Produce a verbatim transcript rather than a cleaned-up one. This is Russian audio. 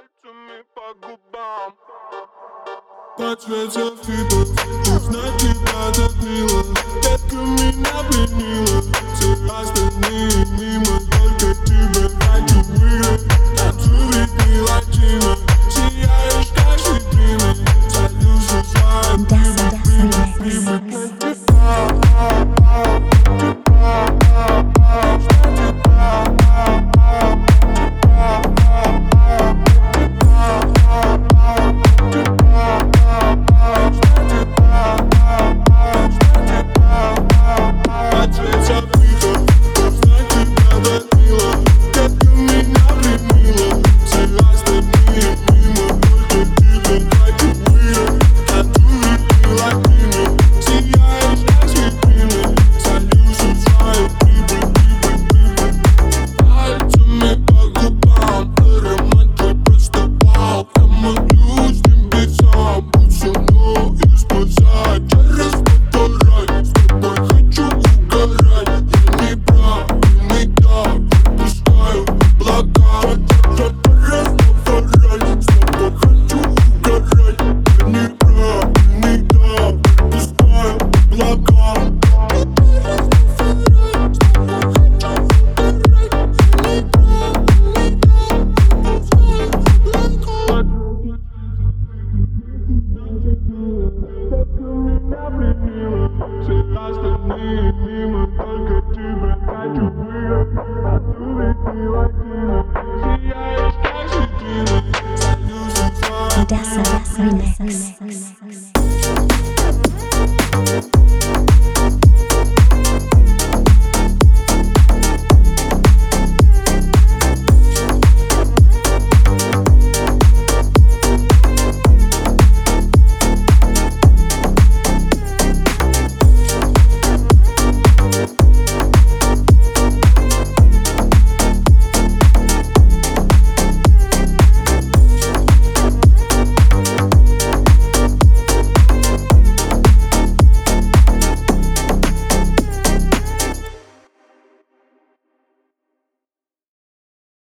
пальцами по губам. Под цвет софитов, узнать тебя так мило. Детка меня пленила, все остальные мимо. Только тебя хочу выиграть, танцует не латино. Сияешь как витрина, солюся своим прибыль. Мимо, только тебя хочу выиграть, танцует не латино. Сияешь как витрина, солюся своим. Dessa Remix.